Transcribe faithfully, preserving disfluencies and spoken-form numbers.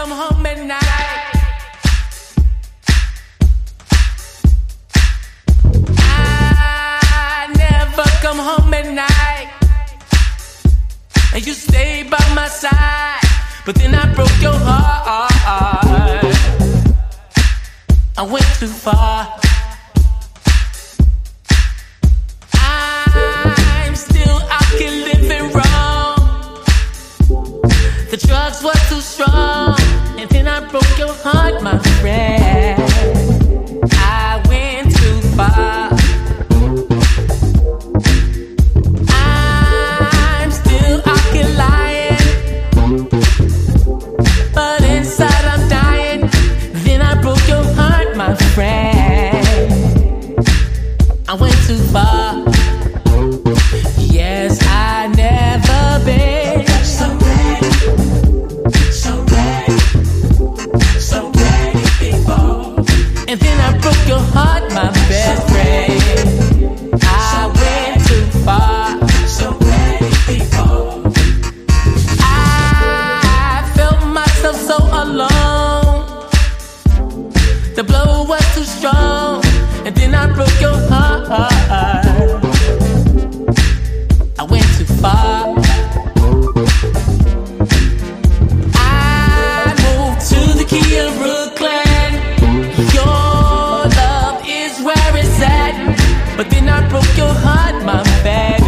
come home at night. I never come home at night. And you stay by my side, but then I broke your heart. I went too far. I'm still out here living wrong. The drugs were too strong, and then I broke your heart, my friend. I went too far. I'm still out here lying, but inside I'm dying. Then I broke your heart, my friend. I went too far. Yes, I never been so ready, so ready, so ready before. And then I broke your heart, my best friend. I went too far, so ready before. I felt myself so alone. The blow was too strong, and then I broke your heart. I went too far. I moved to the key of Brooklyn. Your love is where it's at, but then I broke your heart, my bad.